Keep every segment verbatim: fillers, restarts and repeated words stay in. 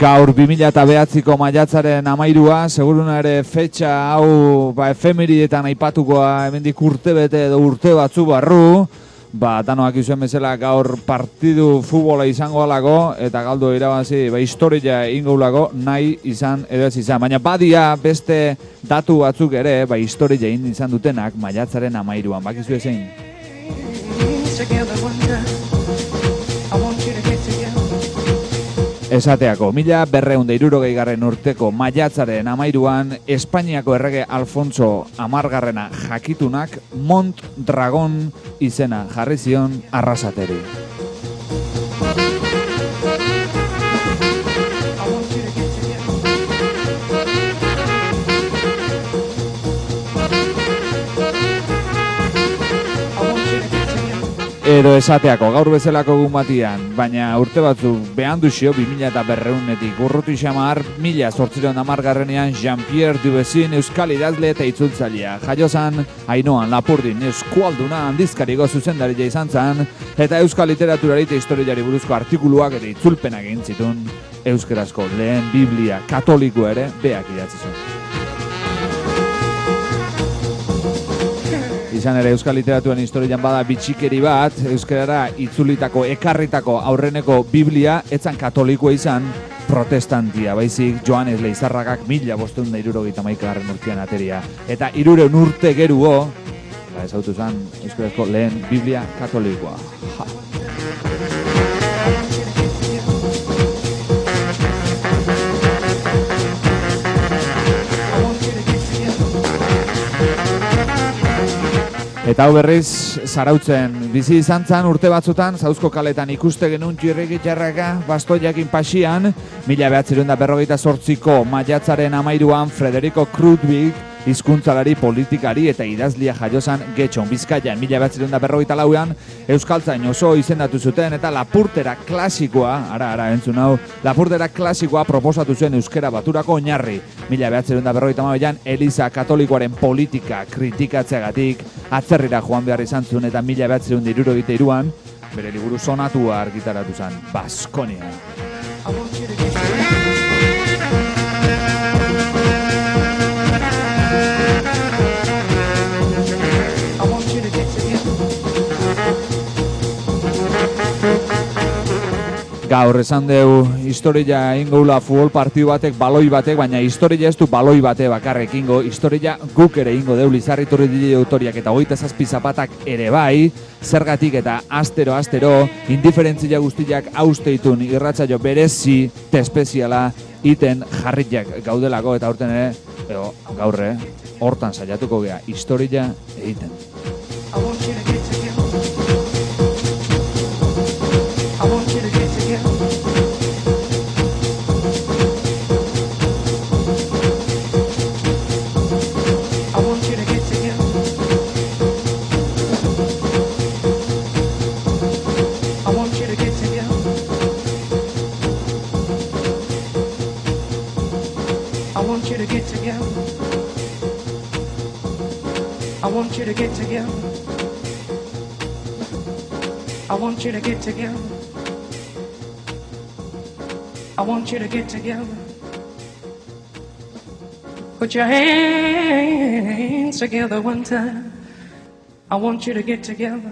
Gaur bi mila bederatziko maiatzaren hamairua, seguruna ere fetxa hau ba, efemeridietan aipatukoa hemendik urte bete edo urte batzu barru, ba, danoak izuen bezala gaur partidu futbola izango alako, eta galdu irabazi, ba, historia ingoulako nahi izan edo ez izan. Baina badia beste datu batzuk ere, ba, historia egin izan dutenak maiatzaren hamairuan, bakizu ezein. Esateako, mila berreun da hirurogeigarren urteko maiatzaren hamairuan, Espainiako errege Alfonso amargarrena jakitunak Mondragon izena jarri zion Arrasateri. Edo esateako, gaur bezalako egun batian, baina urte batzu behan duzio, bi mila eta berreunetik urrutu xamar, mila zortziron amargarrenean Jean-Pierre Dubesin euskal idazle eta itzultzailea. Jaiozan, Ainoan Lapurdin eskualduna handizkariko zuzendaria izan zen, eta euskal literaturari eta historiari buruzko artikuluak eta itzulpenak egin zituen euskerazko lehen Biblia katoliko ere beak idatzi zuen. Izan ere euskal literaturan historian bada bitxikeri bat, euskarara itzulitako ekarritako aurreneko Biblia etzan katolikoa izan protestantia, baizik Joanes Leizarragak mila bosteun da hirurogeita hamaikagarren urtean ateria. Eta hirureun urte geruo, ba, ezautu zen euskarazko lehen Biblia katolikoa. Ha. Eta hau berriz, Zarautzen bizi izan zen urte batzutan, Zauzko kaletan ikuste genuen txirrikitxarraka, bastoiakin pasian, mila behatzerun da berrogeita zortziko maiatzaren hamairuan Frederico Krutwig, hizkuntzalari, politikari eta idazlia jaiozan Getxon Bizkaian. Mila behatzerun da berrogeita lauean, Euskaltzain oso izendatu zuten eta lapurtera klasikoa, ara, ara, entzun hau, lapurtera klasikoa proposatu zuen euskera baturako oinarri. Mila behatzerun da berrogeita hamairuan, Eliza Katolikoaren politika kritikatzeagatik atzerrira joan behar izan zuen eta mila behatzerun da hirurogeita hiruan, bere liburu sonatua argitaratu zen, Baskonia. Gaur esan deu historia ingoula futbol partidu batek, baloi batek, baina historia ez du baloi bate bakarrek ingo, historia guk ere ingo deu Lizarriturri dile autoriak eta hogeita zazpi zapatak ere bai, zergatik eta astero-astero indiferentzia guztiak austeitun irratsaio berezi te espeziala iten jarriak gaudelako eta aurten ere, eo, gaurre, hortan saiatuko gea, historia egiten. I want you to get together. I want you to get together. I want you to get together. Put your hands together one time. I want you to get together.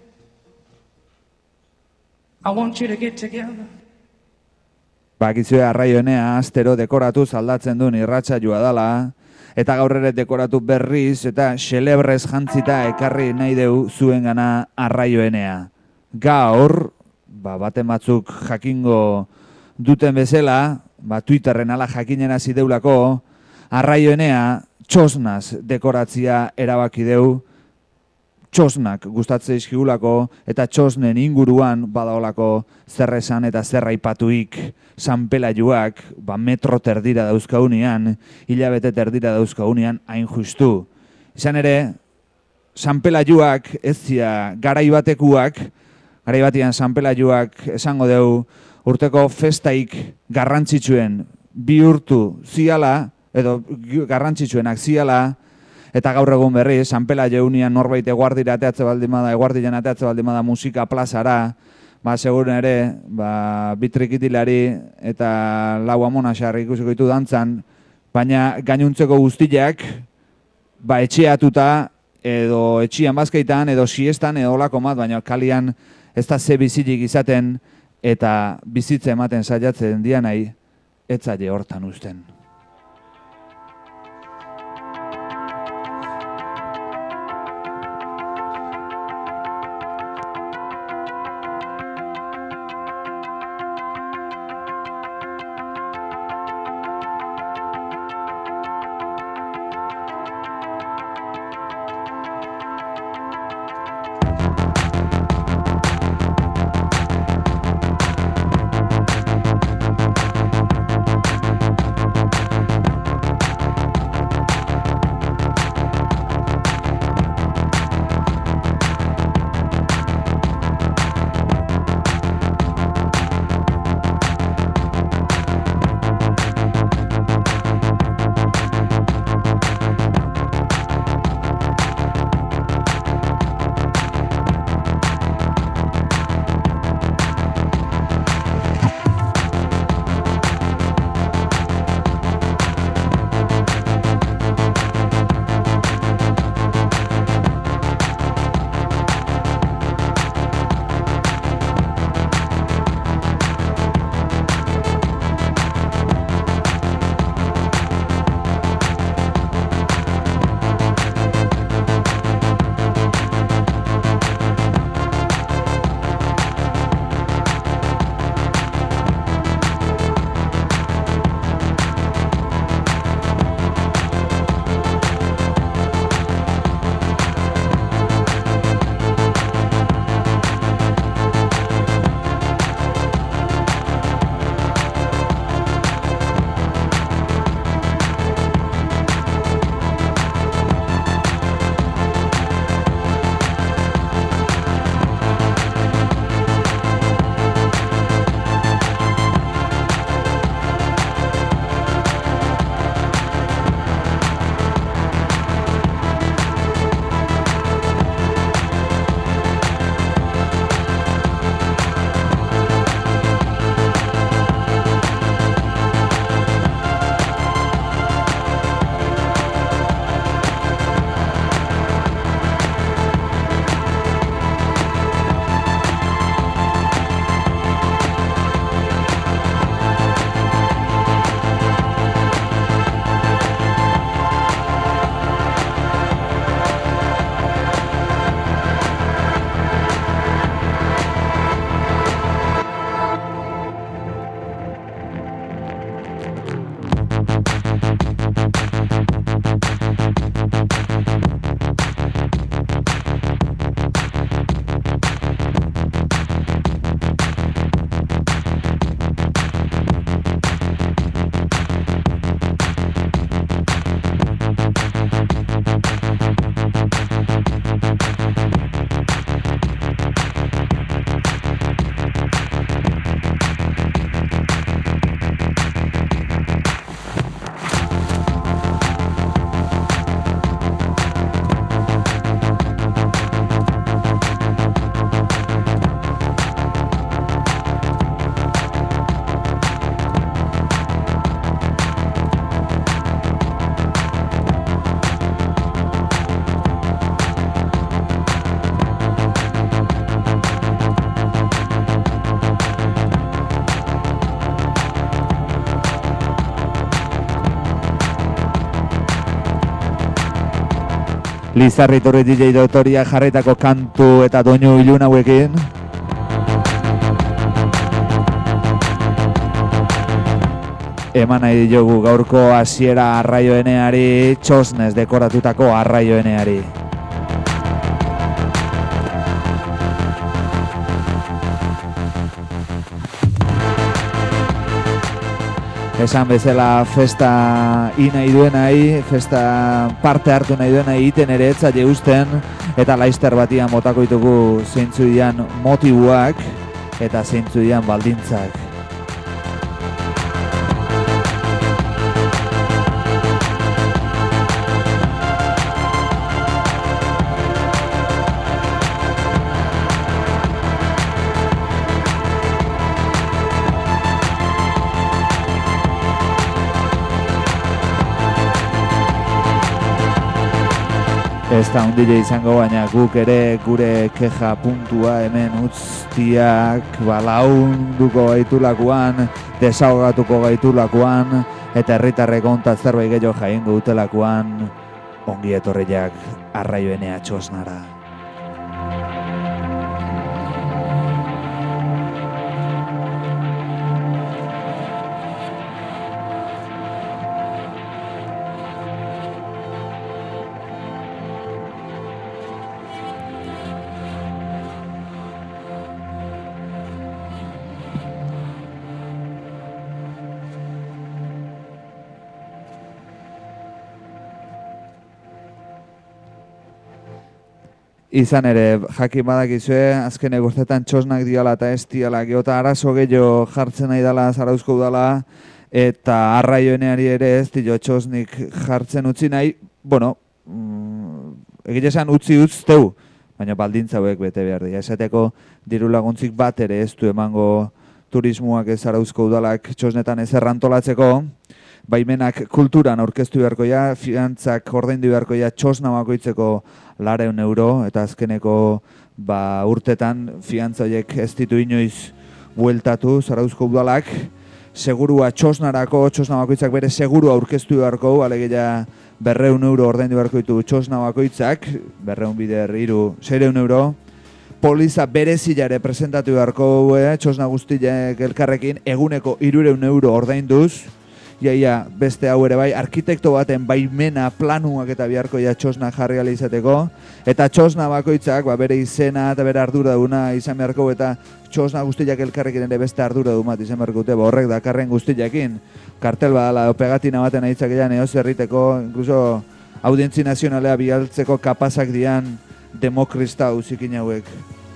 I want you to get together. Bakizue arraionea astero dekoratuz aldatzen duen irratsaioa dala. Eta gaur ere dekoratu berriz eta xelebrez jantzita ekarri nahi deu zuen gana arraioenea. Gaur, ba, baten batzuk jakingo duten bezala, ba, Twitterren ala jakinen hasi deulako, arraioenea txosnaz dekoratzia erabaki deu, txosnak gustatzea izkigulako eta txosnen inguruan badaolako zerresan eta zerraipatuik sanpelaiuak, ba, metro terdira dauzkaunean, hilabete terdira dauzkaunean hain justu. Izan ere, sanpelaiuak ez zia garaibatekuak, garaibatian sanpelaiuak esango deu urteko festaik garrantzitsuen bihurtu ziala, edo garrantzitsuenak ziala, eta gaur egun berri, San Pelaio unian norbait eguardira ateatze baldimada, eguardian ateatze baldimada musika plazara, ba, segurun ere, ba, bitrikitilari eta lau amonasarri ikusiko ditu dantzan, baina gainuntzeko guztiak, ba, etxeatuta, edo etxian bazkaitan, edo siestan, edo olako mat, baina kalian ez da ze bizitik izaten, eta bizitza ematen saiatzen dian nahi, etzaile hortan uzten. Lizarri Torri D J Dotoria jarritako kantu eta doinu ilun hauekin. Eman nahi diogu gaurko hasiera arraioeneari, txosnez dekoratutako arraioeneari. Esan bezala festa i nahi duenai, festa parte hartu nahi duenai iten ere etzaile usten, eta laizter batian botako ditugu zeintzu dian motibuak eta zeintzu dian baldintzak. Ez da hundile izango, baina guk ere gure keja puntua hemen utztiak balaunduko gaitulakoan, desahogatuko gaitulakoan, eta herritarrek onta zerbait gehiago jaingo utelakoan, ongi etorriak Arraioenea txosnara. Izan ere, jakin badakizue, azken egurtetan txosnak diala eta ez diala, geota arazo gehiago jartzen nahi dela Zarauzko udala, eta Arraioeneari ere ez dio txosnik jartzen utzi nahi, bueno, mm, egile esan utzi utzteu, baina baldintza hauek bete behar dira. Esateko diru laguntzik bat ere ez du emango turismoak ez Zarauzko udalak txosnetan ez errantolatzeko, baimenak kulturan aurkeztu beharkoia, fiantzak ordaindu beharkoia txosna bakoitzeko lareun euro, eta azkeneko ba, urtetan fiantza horiek ez ditu inoiz bueltatu Zarauzko udalak, segurua txosnarako, txosna bakoitzak bere segurua aurkeztu beharko, alegia berreun euro ordaindu beharko ditu txosna bakoitzak, berreun bider hiru, seireun euro, poliza berezilare presentatu beharko eh, txosna guztiak elkarrekin, eguneko hirureun euro ordainduz, iaia beste hau ere bai, arkitekto baten baimena planuak eta biharko ja txosna jarri ala izateko, eta txosna bakoitzak ba, bere izena eta bere ardura duna izan beharko, eta txosna guztiak elkarrekin ere beste ardura du bat izan beharko dute, ba, horrek dakarren guztiakin, kartel badala, pegatina baten aitzak ean eoz herriteko, inkluso audientzi nazionalea bialtzeko kapazak dian demokrista uzikin hauek.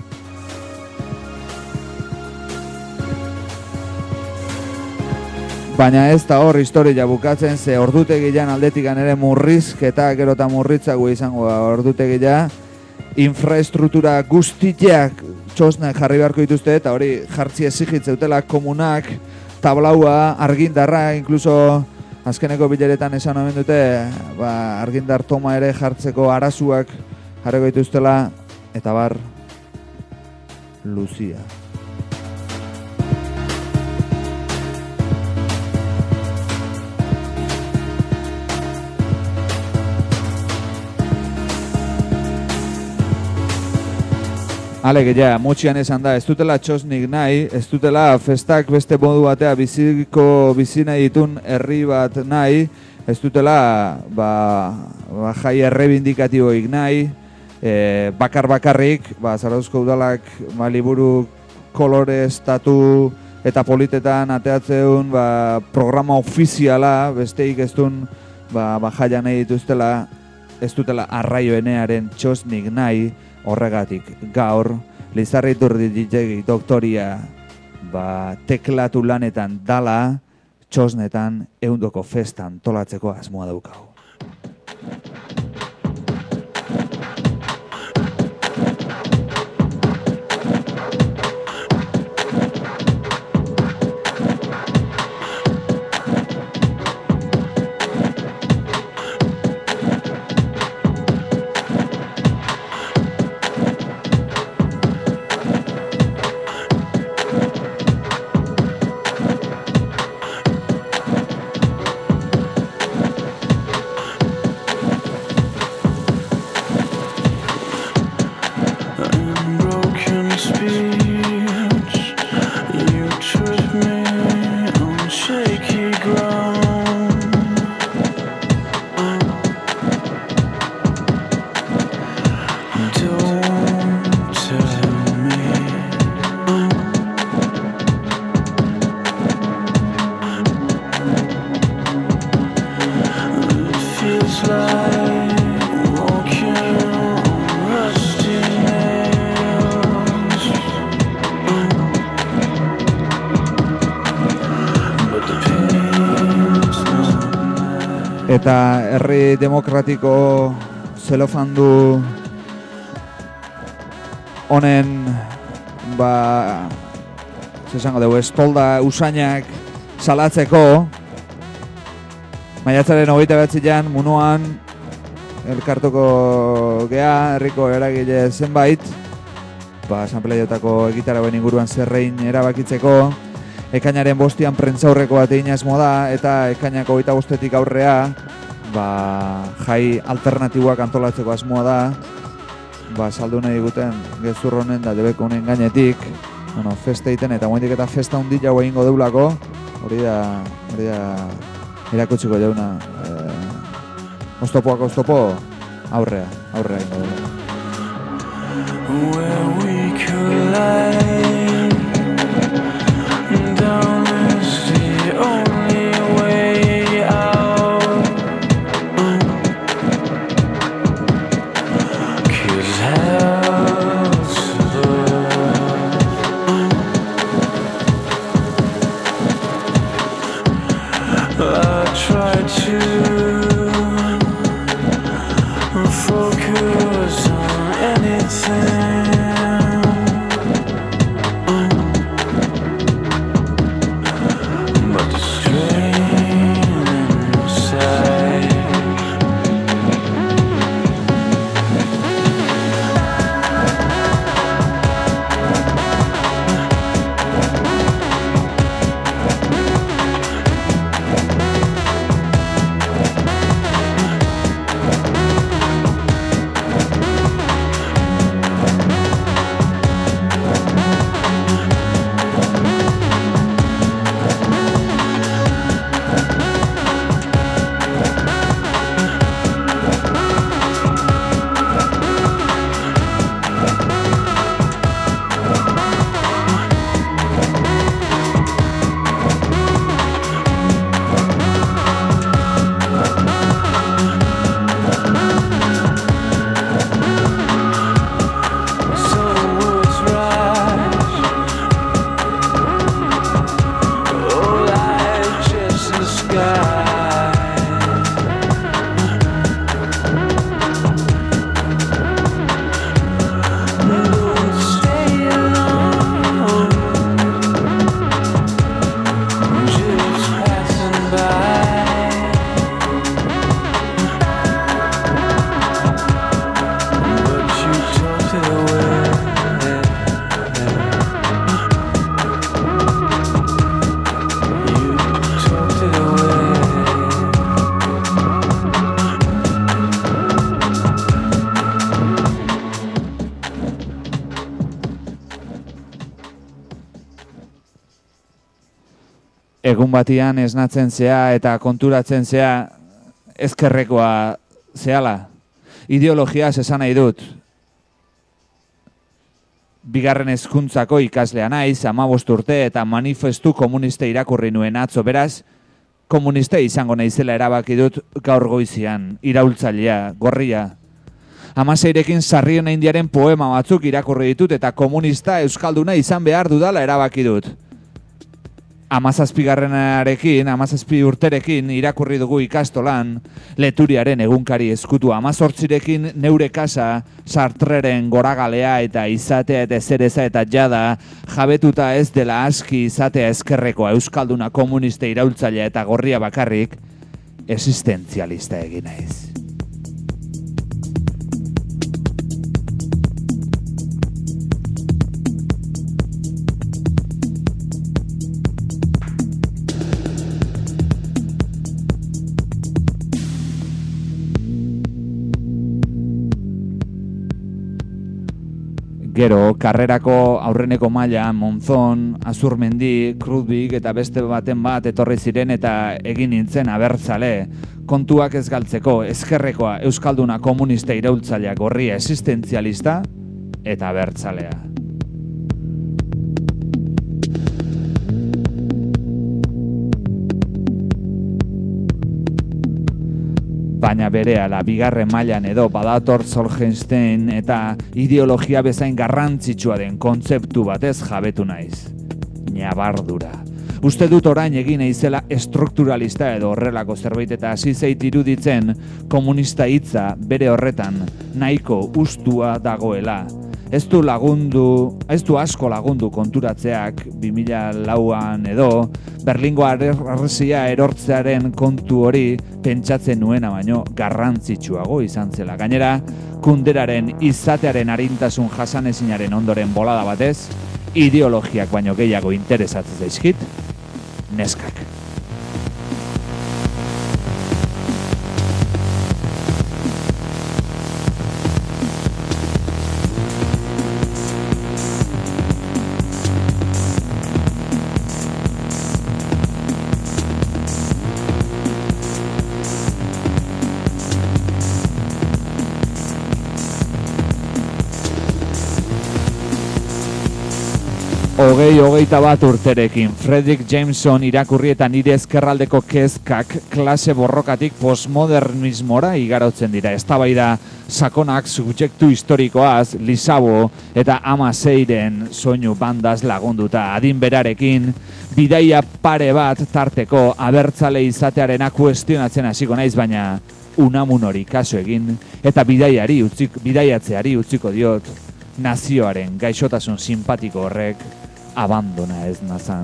Baina ez da hor historia bukatzen, ze ordutegian aldetikan ere murrizketa, gero eta murritzago izango da ordutegia, infraestruktura guztiak txosnak jarri beharko dituzte, eta hori jartzi ezigitzeutela komunak, tablaua, argindarra, inkluso azkeneko bileretan esan omen dute, ba, argindar toma ere jartzeko arazuak jarriko dituztela, eta bar, luzia. Alege, ja, mutxian esan da, ez dutela txosnik nahi, ez dutela festak beste modu batea biziko bizi nahi ditun herri bat nahi, ez dutela ba, ba, jai errebindikatiboik nahi, e, bakar-bakarrik, ba, Zarauzko udalak ba, liburu kolore, estatu eta politetan ateatzeun ba, programa ofiziala, besteik ez duen ba, ba, jaia nahi dituztela, ez dutela Arraioenearen txosnik nahi, horregatik gaur, Lizarriturri ditegi doktoria ba, teklatu lanetan dala, txosnetan ehundoko festan tolatzeko asmoa daukagu. Eta herri demokratiko zelofandu honen ba zesango dugu estolda usainak salatzeko maiatzaren hogeita bederatzian Munoan elkartuko gea, herriko eragile zenbait, ba, asanpleiotako egitaragoen inguruan zerrein erabakitzeko, ekainaren bostian prentzaurreko bat egin asmo da, eta ekainako hogeita bostetik aurrea, ba, jai alternatiboak antolatzeko asmoa da, ba, saldu nahi guten gezur honen da debeko honen gainetik, bueno, festa egiten eta moendik eta festa hundi jau egingo deulako, hori da, hori da, irakutsiko jauna, eh, oztopoak oztopo, aurrea, aurrea egingo deulako. Where we collide, down is the only way out. 'Cause hell's I tried to focus on anything, but the strain inside. Egun batian esnatzen zea eta konturatzen zea ezkerrekoa zehala. Ideologiaz esan nahi dut. Bigarren hezkuntzako ikaslea naiz, hamabost urte eta manifestu komuniste irakurri nuen atzo, beraz, komuniste izango naizela erabaki dut gaur goizian, iraultzailea, gorria. Hamaseirekin Sarriona Indiaren poema batzuk irakurri ditut eta komunista euskalduna izan behar dudala erabaki dut. Hamazazpigarrenarekin, hamazazpi urterekin irakurri dugu ikastolan, Leturiaren egunkari eskutua. Hamazortzirekin neure kasa, Sartreren goragalea eta izatea eta ezereza eta jada, jabetuta ez dela aski izatea ezkerrekoa euskalduna komuniste iraultzailea eta gorria bakarrik, existentzialista egin naiz. Gero, karrerako aurreneko maila, Monzon, Azurmendi, Krudvik eta beste baten bat etorri ziren eta egin nintzen abertzale. Kontuak ez galtzeko, ezkerrekoa, euskalduna komunista iraultzailea, gorria existentzialista eta abertzalea. Baina berehala bigarren mailan edo badator Solzhenitsyn eta ideologia bezain garrantzitsua den kontzeptu batez jabetu naiz. Ñabardura. Uste dut orain egin naizela estrukturalista edo horrelako zerbait eta hasi zait iruditzen komunista hitza bere horretan nahiko ustua dagoela. Ez du lagundu, ez du asko lagundu konturatzeak bi mila lauan edo Berlingo harresia erortzearen kontu hori pentsatzen nuena baino garrantzitsuago izan zela. Gainera, kunderaren izatearen arintasun jasanezinaren ondoren bolada batez, ideologiak baino gehiago interesatzen zaizkit, neskak. Hogei, hogeita bat urterekin, Fredric Jameson irakurri eta nire ezkerraldeko kezkak klase borrokatik postmodernismora igarotzen dira. Eztabaida sakonak subjektu historikoaz, Lisabo eta Amaseiren soinu bandaz lagunduta. Adin berarekin, bidaia pare bat tarteko abertzale izatearena kuestionatzen hasiko naiz, baina Unamun hori kaso egin eta bidaiari utzik, bidaiatzeari utziko diot nazioaren gaixotasun simpatiko horrek abandona ez nazan.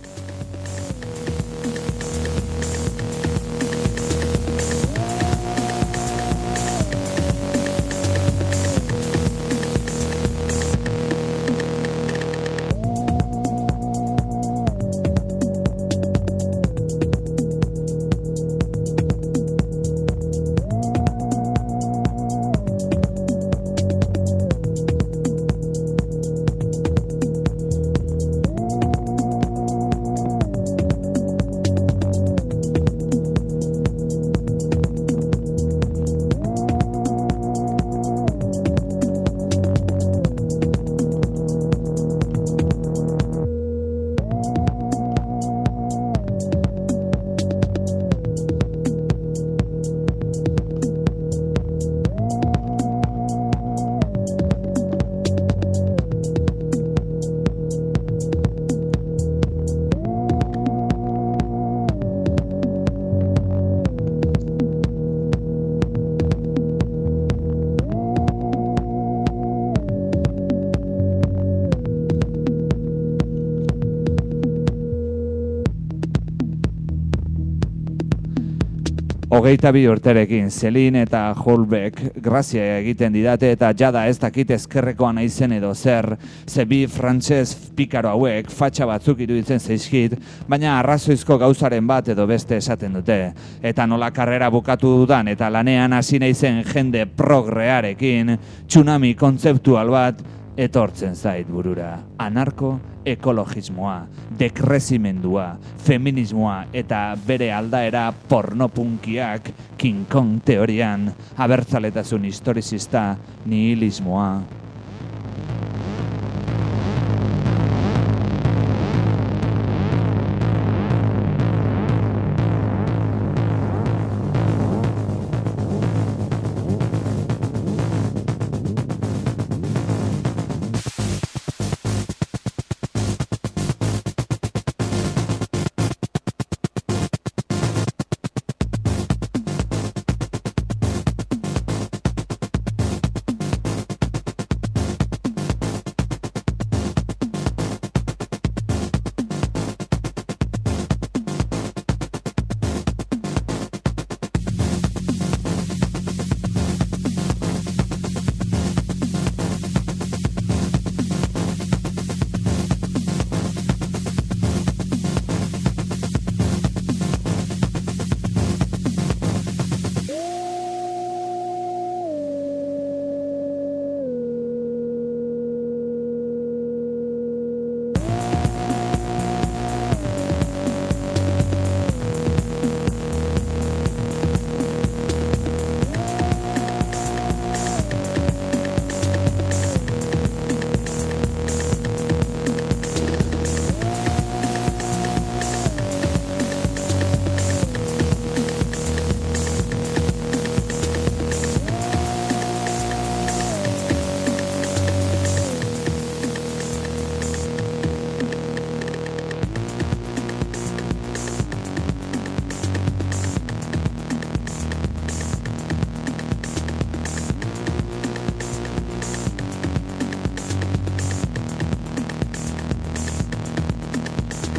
Hogeita bi urterekin, Celine eta Holbeck grazia egiten didate eta jada ez dakit ezkerrekoa naizen edo zer, ze bi frantses pikaro hauek fatxa batzuk iruditzen zaizkit, baina arrazoizko gauzaren bat edo beste esaten dute. Eta nola karrera bukatu dudan eta lanean hasi naizen jende progrearekin, tsunami kontzeptual bat etortzen zait burura. Anarko-ekologismoa, dekrezimendua, feminismoa eta bere aldaera pornopunkiak, King Kong teorian, abertzaletasun historizista, nihilismoa.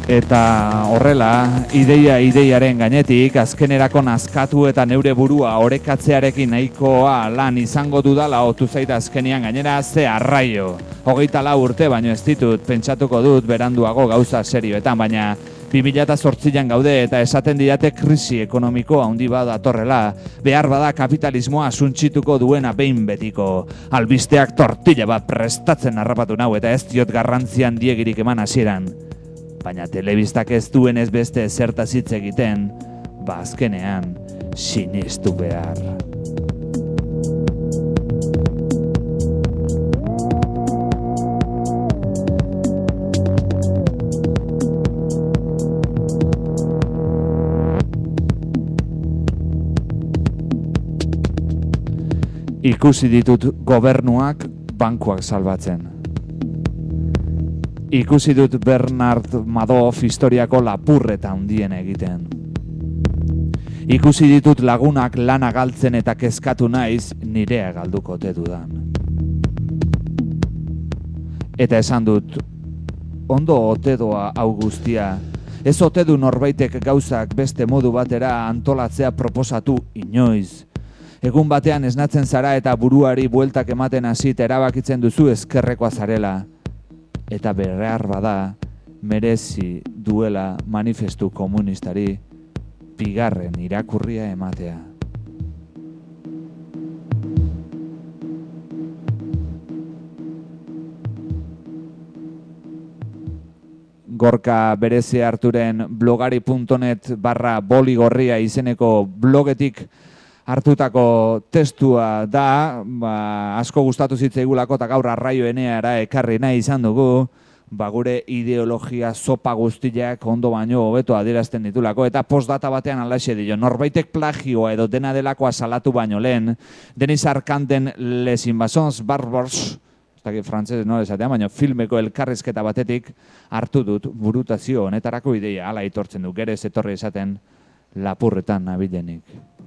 Eta horrela, ideia ideiaren gainetik, azkenerako nazkatu eta neure burua orekatzearekin nahikoa lan izango dudala otu zait azkenian gainera ze arraio. Hogeita lau urte baino ez ditut, pentsatuko dut beranduago gauza serioetan, baina bi mila zortzian gaude eta esaten didate krisi ekonomiko handi bat datorrela, behar bada kapitalismoa suntsituko duena behin betiko. Albisteak tortilla bat prestatzen harrapatu nau eta ez diot garrantzian diegirik eman hasieran. Baina telebistak ez duen ez beste zertaz hitz egiten, ba azkenean sinistu behar. Ikusi ditut gobernuak bankuak salbatzen. Ikusi dut Bernard Madoff historiako lapurreta handien egiten. Ikusi ditut lagunak lana galtzen eta kezkatu naiz nirea galduko ote dudan. Eta esan dut, ondo ote doa hau guztia, ez ote du norbaitek gauzak beste modu batera antolatzea proposatu inoiz. Egun batean esnatzen zara eta buruari bueltak ematen hasi erabakitzen duzu ezkerrekoa zarela. Eta behar bada, merezi duela manifestu komunistari bigarren irakurria ematea. Gorka Bereze Arturen blogari puntu net barra boligorria izeneko blogetik hartutako testua da, ba, asko gustatu zitzaigulako eta gaur arraio eneara ekarri nahi izan dugu, ba, gure ideologia zopa guztiak ondo baino hobeto adierazten ditulako, eta postdata batean alaxe dio, norbaitek plagioa edo dena delakoa salatu baino lehen, Denis Arcanden Les Invasons Barbars, ez dakit frantzez no esatea, baina filmeko elkarrizketa batetik hartu dut burutazio honetarako ideia, hala itortzen du, gerez etorri esaten lapurretan nabilenik.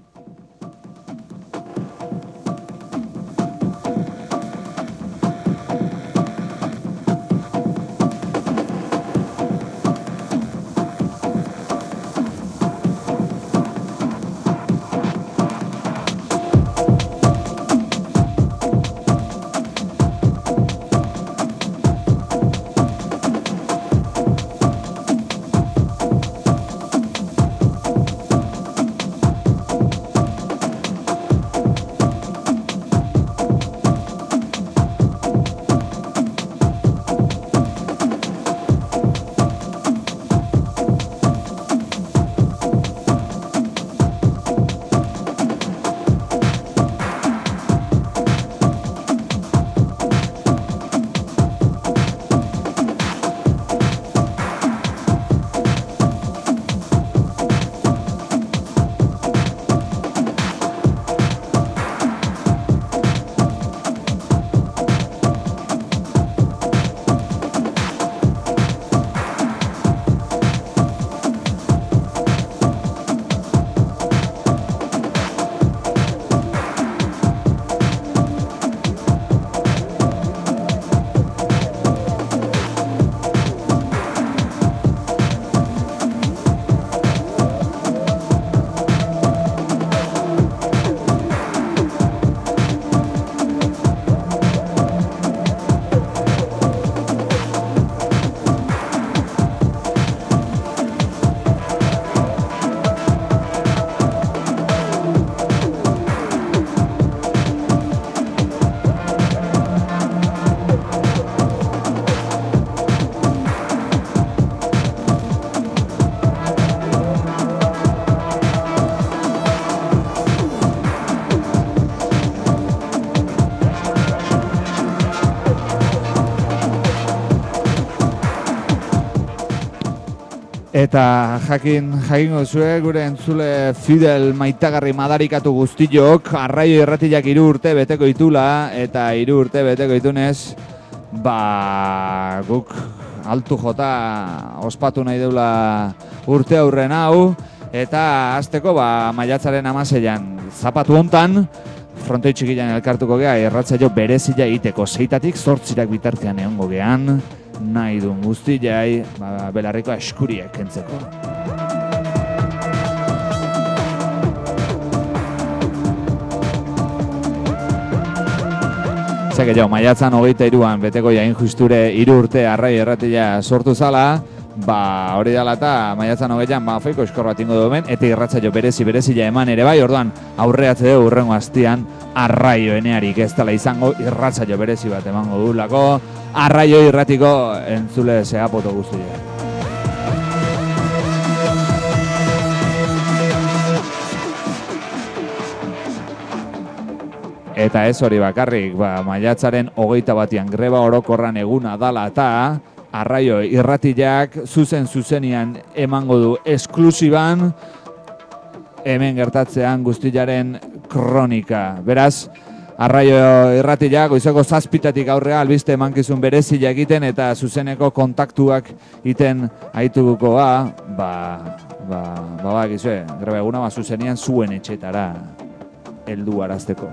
Eta jakin jakingo zue gure entzule fidel maitagarri madarikatu guztiok arraio irratiak hiru urte beteko ditula eta hiru urte beteko ditunez ba guk altu jota ospatu nahi deula urte aurren hau eta hasteko ba maiatzaren hamaseian zapatu hontan frontoi txikian elkartuko gea irratsaio berezia egiteko seitatik zortzirak bitartean egongo gean nahi duen guztiai, ba, belarriko eskuriek kentzeko. Zeke jo, maiatzan hogeita iruan beteko jain justure hiru urte arrai erratila sortu zala, ba hori dela eta maiatzan hogeian ba feiko eskor bat ingo duen, eta irratsaio berezi berezila eman ere bai, orduan aurreatze dugu urrengo astian arraio enearik ez dela izango irratsaio berezi bat emango dugulako, arraio irratiko entzule zehapoto guztiak. Eta ez hori bakarrik, ba, maiatzaren hogeita batian greba orokorran eguna dala eta arraio irratiak zuzen zuzenian emango du esklusiban hemen gertatzean guztiaren kronika. Beraz, arraio irratiak goizeko zazpitatik aurrea albiste emankizun berezila egiten eta zuzeneko kontaktuak iten aituko ba, ba, ba, ba, ba, gizue, greba eguna ba, zuzenian zuen etxetara heldu arazteko.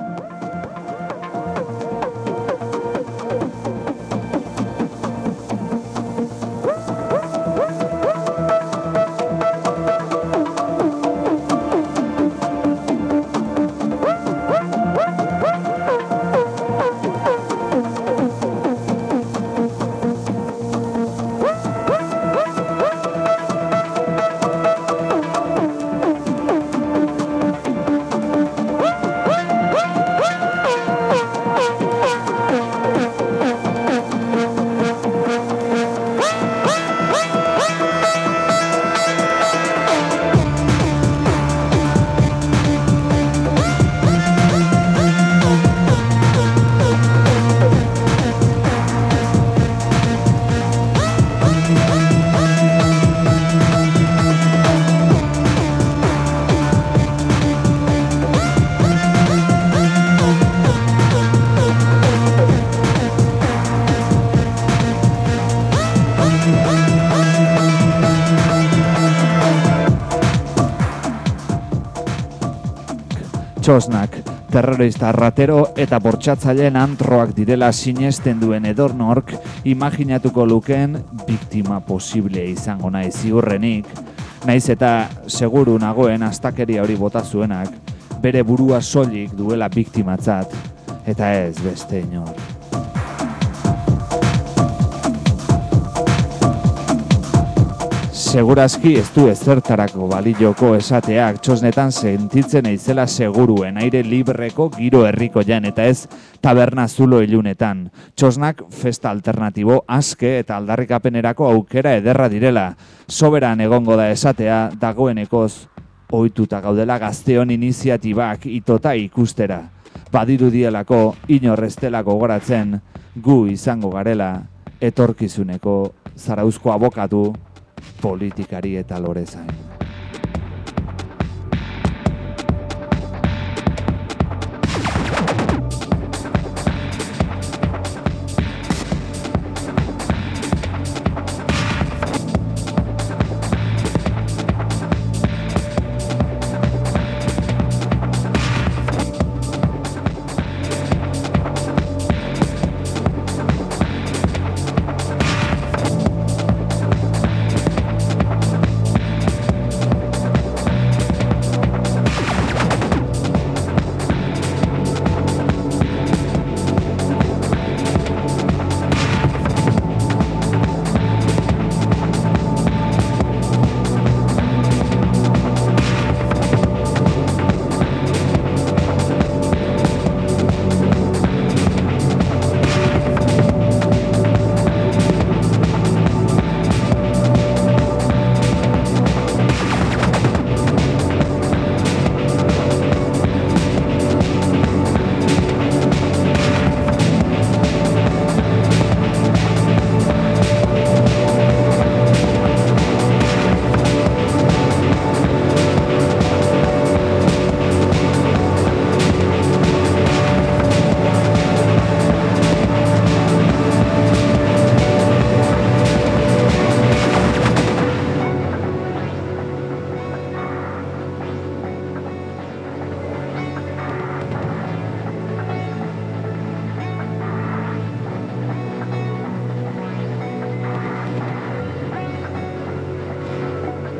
Txosnak, terrorista ratero eta bortxatzaileen antroak direla sinesten duen edornork imaginatuko lukeen biktima posible izango nahi ziurrenik, naiz eta seguru nagoen astakeria hori bota zuenak, bere burua soilik duela biktimatzat, eta ez beste inor. Segurazki ez du ezertarako balioko esateak txosnetan sentitzen eizela seguruen aire libreko giro herriko jan eta ez taberna zulo ilunetan. Txosnak festa alternatibo aske eta aldarrikapenerako aukera ederra direla. Soberan egongo da esatea dagoenekoz ohituta gaudela gazteon iniziatibak itota ikustera. Badirudielako inorrestelako goratzen gu izango garela etorkizuneko zarauzko abokatu politikari eta lorezain.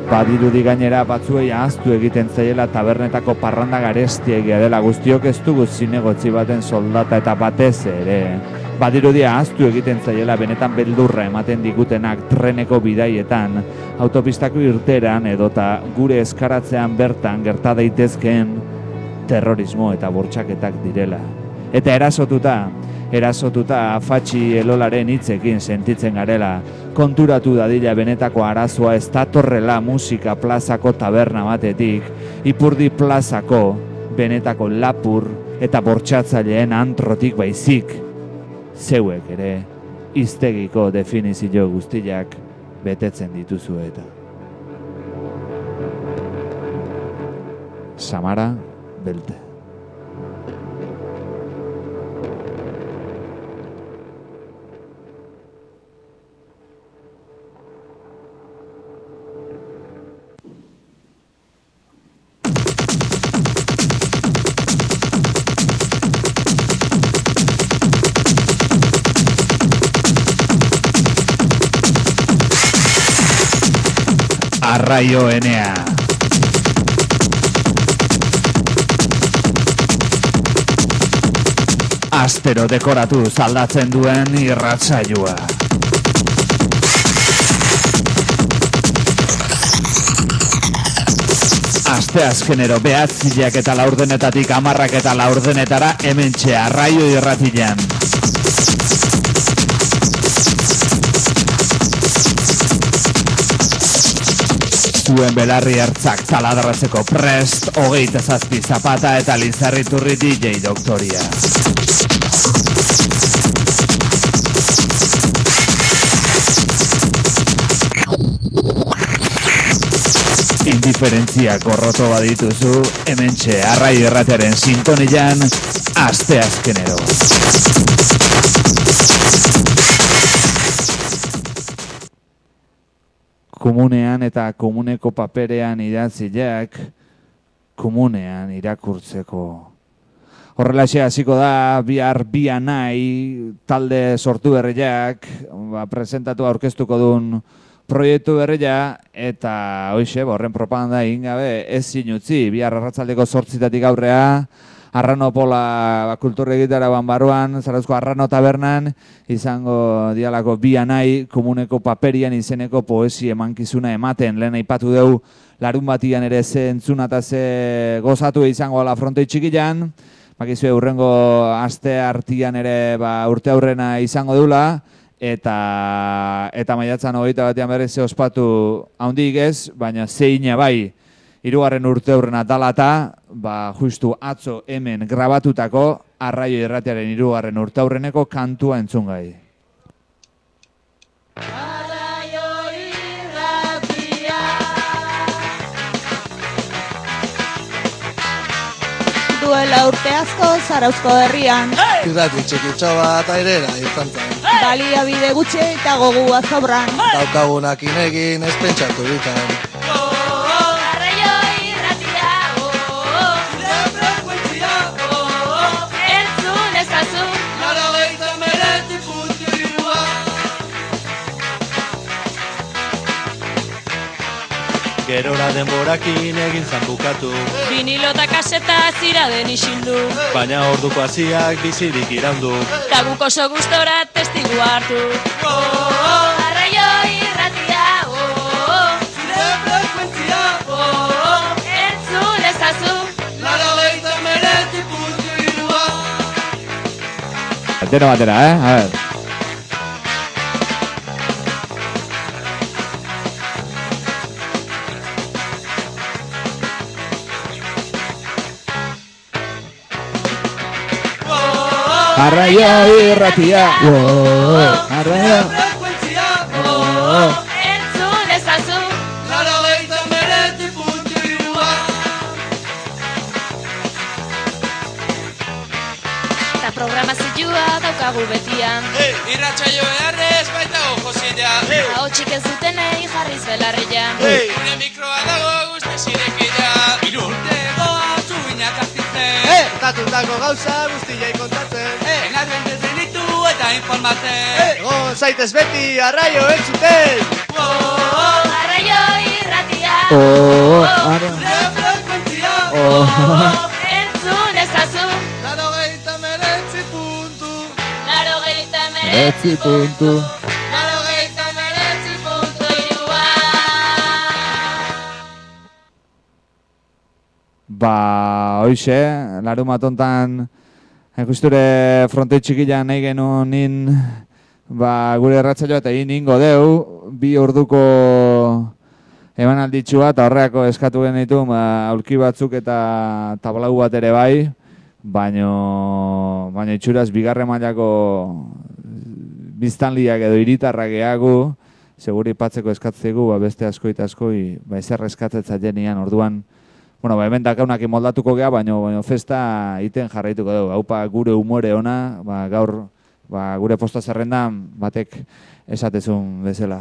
Badirudi gainera batzuei ahaztu egiten zaiela tabernetako parranda garestiegia dela, guztiok ez dugu zinegotzi baten soldata eta batez ere. Badirudi ahaztu egiten zaiela benetan beldurra ematen digutenak treneko bidaietan, autopistako irteran edota gure eskaratzean bertan gerta daitezkeen terrorismo eta bortxaketak direla. Eta erasotuta, erasotuta afatxi elolaren hitzekin sentitzen garela, konturatu dadila benetako arazoa ez datorrela musika plazako taberna batetik, Ipurdi plazako benetako lapur eta bortxatzaileen antrotik baizik. Zeuek ere, hiztegiko definizio guztiak betetzen dituzu eta. Samara Belte. Arraio Enea. Astero dekoratu zaldatzen duen irratsaioa. Asteazkenero behatziak eta laurdenetatik hamarrak eta laurdenetara hementxe Arraio irratian. Zuen belarri hartzak taladratzeko prest, hogeita zazpi zapata eta Lizarriturri D J Doktoria. Indiferentzia gorroto badituzu, hementxe Arraio irratiaren sintonian, asteazkenero. Komunean eta komuneko paperean idatziak, komunean irakurtzeko. Horrelaxe hasiko da, bihar bia nahi, talde sortu berriak, ba, presentatu aurkeztuko duen proiektu berria, eta hoxe, horren propaganda egin gabe, ez zinutzi, bihar arratzaldeko zortzitatik aurrea, Arranopola kulturre egitaragoan baruan, Zarauzko Arrano tabernan, izango dialako bia nahi, komuneko paperian izeneko poesi emankizuna ematen. Lehen aipatu dugu, larun batian ere ze entzuna eta ze gozatu izango ala frontei txikian. Bakizue, urrengo aste artian ere ba, urte aurrena izango dula, eta, eta maiatzan hogeita batean berriz ze ospatu haundik ez, baina zeina bai, hirugarren urte aurrena dalata, ba, justu atzo hemen grabatutako Arraio irratiaren hirugarren urte aurreneko kantua entzungai. Arraio irratia. Duela urte asko Zarauzko herrian, Irrati txikitxo bat airera izan zen. baliabide gutxi eta gogua zobran. Daukagunak inegin ez pentsatu ditan. Gerora denborakin egin zan bukatu, Vinilo eta kaseta zira den isildu, baina orduko hasiak bizirik iraundu. eta guk oso gustora testigu hartu. Arraio irratia, Zure frekuentzia, entzun ezazu, laurogeita hemeretzi puntu hirua. Deno batera, eh? A ver. Arraio irratia, arraio. Frekuentzia, entzun ezazu, laurogeita hemeretzi puntu hirua. eta programazioa daukagu betian. Irratsaio beharrez baitago josila. Ahotsik ez dutenei jarriz belarrian. Gure mikroa dago guztiz irekila. Hiru urte goa zuinak aztitzen. Tatutako gauza guztiai kontatzen. Engarren dezenitu eta informatzen. Egon zaitez beti Arraio entzuten. Arraio irratia, Oh, are. Frekuentzia Oh. Entzun ezazu. Laurogeita hemeretzi puntu Laurogeita Etzi puntu. Laurogeita hemeretzi puntu hirua. Ba, hoixe, laruma tontan ikusture frontoi txikila nahi genuen nin, ba, gure erratzaioa eta egin ingo deu, bi orduko eman alditxua eta horreako eskatu genitu, ba, aulki batzuk eta tablau bat ere bai, baino, baino itxuraz bigarren mailako biztanliak edo hiritarrak gehagu, seguri patzeko eskatzegu, ba, beste asko eta askoi, ba, ezer eskatzetza jenian, orduan, bueno, ba, hemen dakaunak moldatuko geha, baino, baino festa iten jarraituko dugu. Haupa gure umore ona, ba, gaur ba, gure posta zerrendan batek esatezun bezala.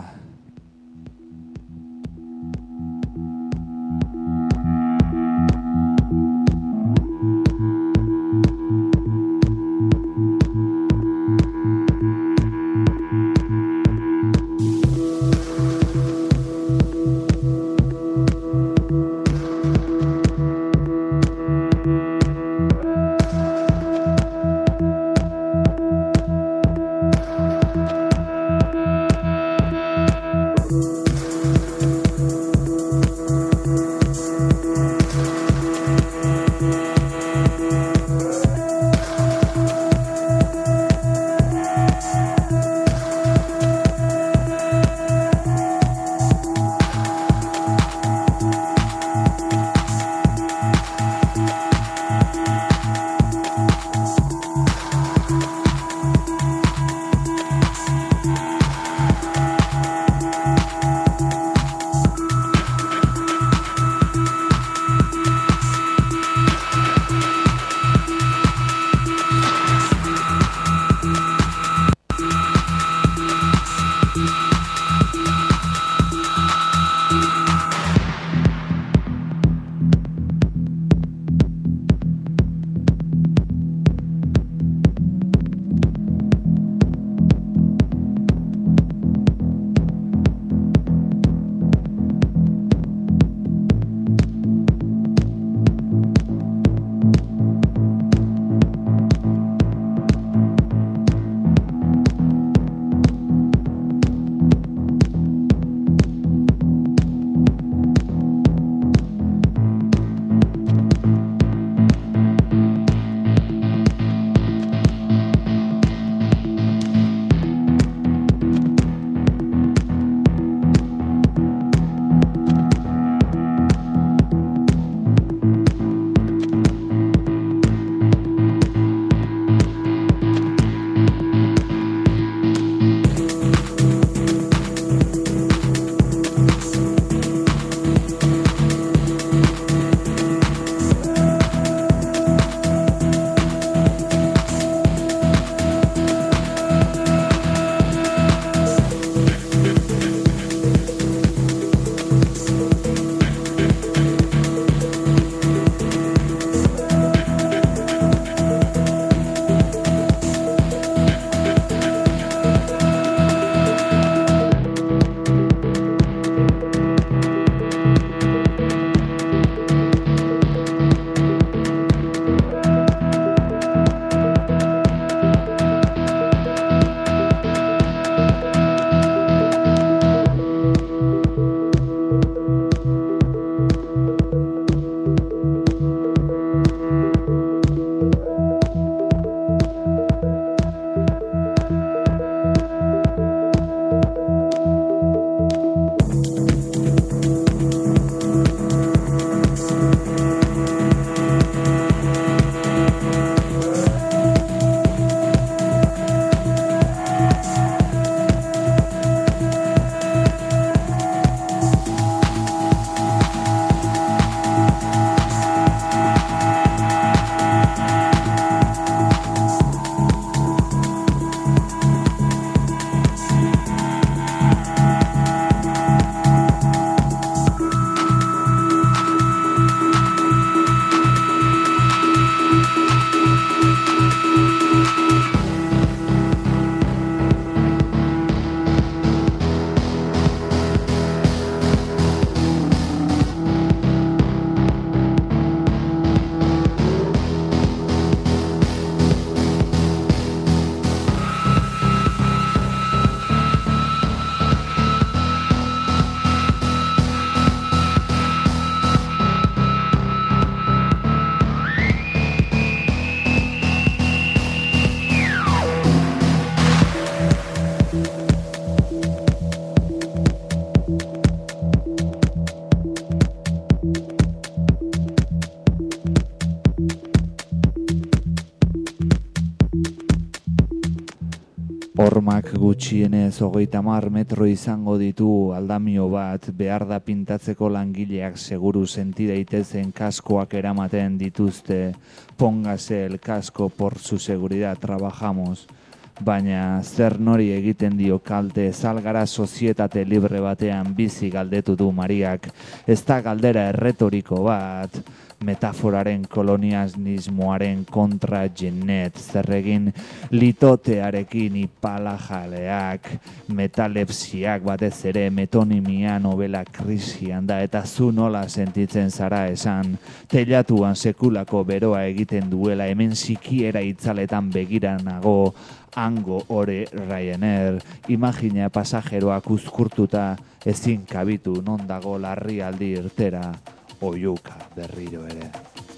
Mariak gutxienez hogeita hamar metro izango ditu aldamio bat, behar da pintatzeko langileak seguru senti daitezen kaskoak eramaten dituzte. Póngase el casco por su seguridad, trabajamos. Baina zer nori egiten dio kalte, zalgara sozietate libre batean bizi galdetu du Mariak. Ez da galdera erretoriko bat, metaforaren kolonialismoaren kontra Jenet, zerregin litotearekin ipalajaleak, metalepsiak batez ere metonimia novela krisian da, eta zu nola sentitzen zara esan, teilatuan sekulako beroa egiten duela, hemen sikiera itzaletan begiranago, hango ore Ryanair, imagina pasajeroak uzkurtuta ezin kabitu non dago larrialdi irtera, oiuka berriro ere.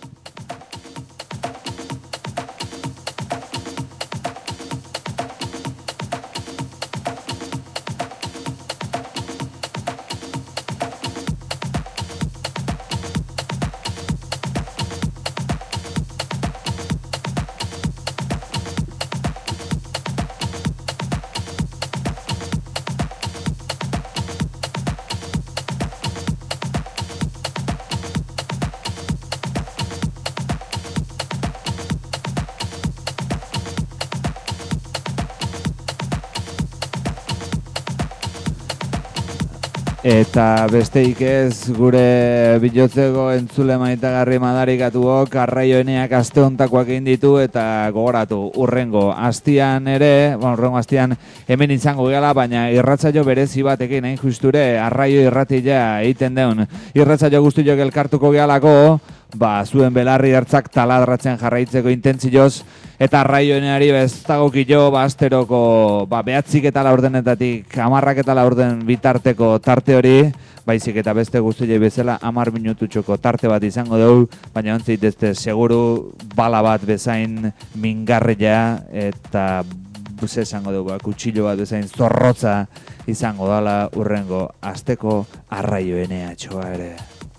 Eta besteik ez gure bilotzeko entzule maitagarri madarikatuok arraioeneak aste hontakoak egin ditu eta gogoratu urrengo astian ere, bueno, urrengo astian hemen izango gehala, baina irratsaio berezi batekin hain justure arraio irratila egiten deun. Irratsaio guztiok elkartuko gehalako, ba, zuen belarri hartzak taladratzen jarraitzeko intentzioz, eta arraioeneari beztagokio, ba, asteroko, ba, behatzik eta laurdenetatik, hamarrak eta laurden bitarteko tarte hori, baizik eta beste guztiei bezala hamar minututxoko tarte bat izango dugu, baina ontzit ez seguru bala bat bezain mingarria eta ze esango dugu, ba, kutxilo bat bezain zorrotza izango dala urrengo asteko arraioenea txoa ere.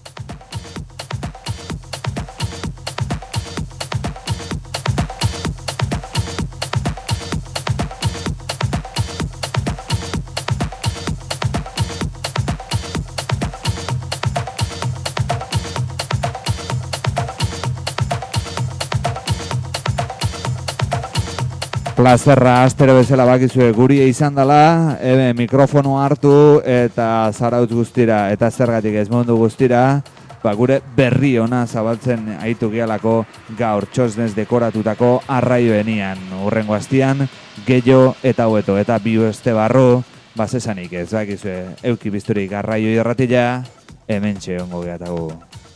Plazerra astero bezala bakizue gurie izan dela, hemen mikrofono hartu eta zarautz guztira eta zergatik ez mundu guztira, ba, gure berri ona zabaltzen aitu gehalako gaur txosnez dekoratutako arraioenian. Urrengo astian, gehiago eta hobeto eta bi este barru, bazesanik ez, bakizue, euki bizturik arraio irratila, hemen txeongo gehatago.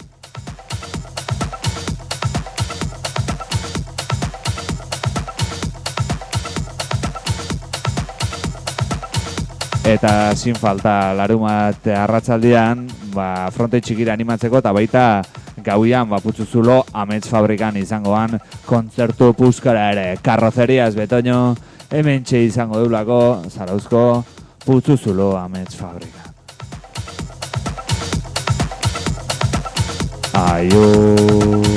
Eta sin falta larumat arratzaldian, ba, fronte txikira animatzeko eta baita gauian ba, Putzuzulo amets fabrikan izangoan kontzertu puskara ere. Karrozeriaz betoño, hemen txe izango deulako, Zarauzko Putzuzulo amets fabrikan. Aiu!